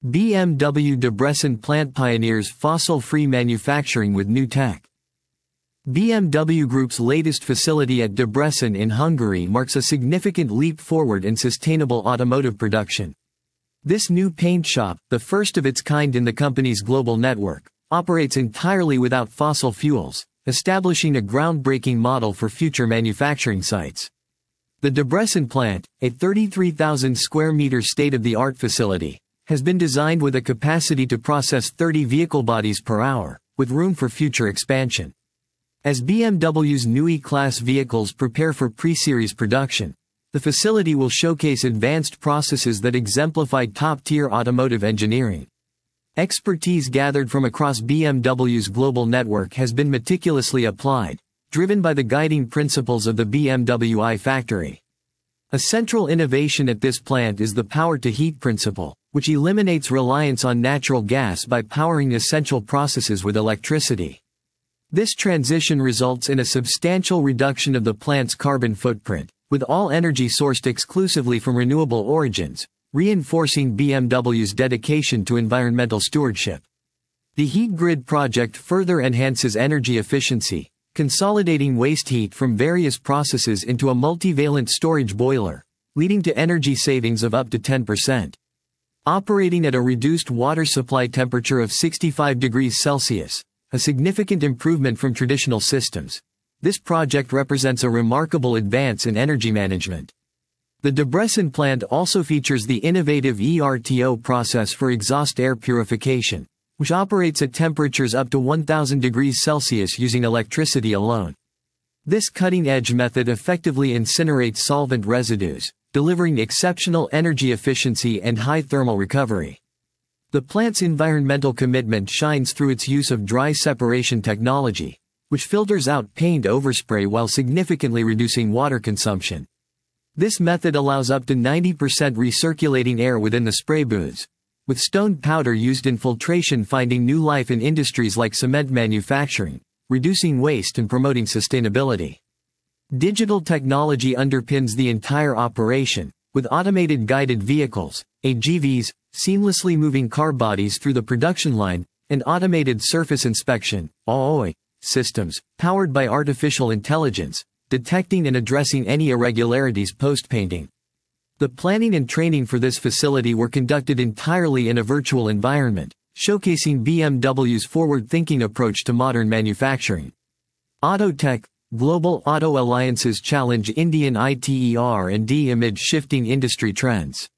BMW Debrecen plant pioneers fossil-free manufacturing with new tech. BMW Group's latest facility at Debrecen in Hungary marks a significant leap forward in sustainable automotive production. This new paint shop, the first of its kind in the company's global network, operates entirely without fossil fuels, establishing a groundbreaking model for future manufacturing sites. The Debrecen plant, a 33,000 square meter state-of-the-art facility, has been designed with a capacity to process 30 vehicle bodies per hour, with room for future expansion. As BMW's new E-Class vehicles prepare for pre-series production, the facility will showcase advanced processes that exemplify top-tier automotive engineering. Expertise gathered from across BMW's global network has been meticulously applied, driven by the guiding principles of the BMW i Factory. A central innovation at this plant is the power-to-heat principle, which eliminates reliance on natural gas by powering essential processes with electricity. This transition results in a substantial reduction of the plant's carbon footprint, with all energy sourced exclusively from renewable origins, reinforcing BMW's dedication to environmental stewardship. The Heat Grid project further enhances energy efficiency, consolidating waste heat from various processes into a multivalent storage boiler, leading to energy savings of up to 10%. Operating at a reduced water supply temperature of 65 degrees Celsius, a significant improvement from traditional systems, this project represents a remarkable advance in energy management. The Debrecen plant also features the innovative ERTO process for exhaust air purification, which operates at temperatures up to 1000 degrees Celsius using electricity alone. This cutting-edge method effectively incinerates solvent residues, delivering exceptional energy efficiency and high thermal recovery. The plant's environmental commitment shines through its use of dry separation technology, which filters out paint overspray while significantly reducing water consumption. This method allows up to 90% recirculating air within the spray booths, with stone powder used in filtration finding new life in industries like cement manufacturing, reducing waste and promoting sustainability. Digital technology underpins the entire operation, with automated guided vehicles, AGVs, seamlessly moving car bodies through the production line, and automated surface inspection, AOI, systems, powered by artificial intelligence, detecting and addressing any irregularities post-painting. The planning and training for this facility were conducted entirely in a virtual environment, showcasing BMW's forward-thinking approach to modern manufacturing. Autotech, global auto alliances challenge Indian ITER&D amid shifting industry trends.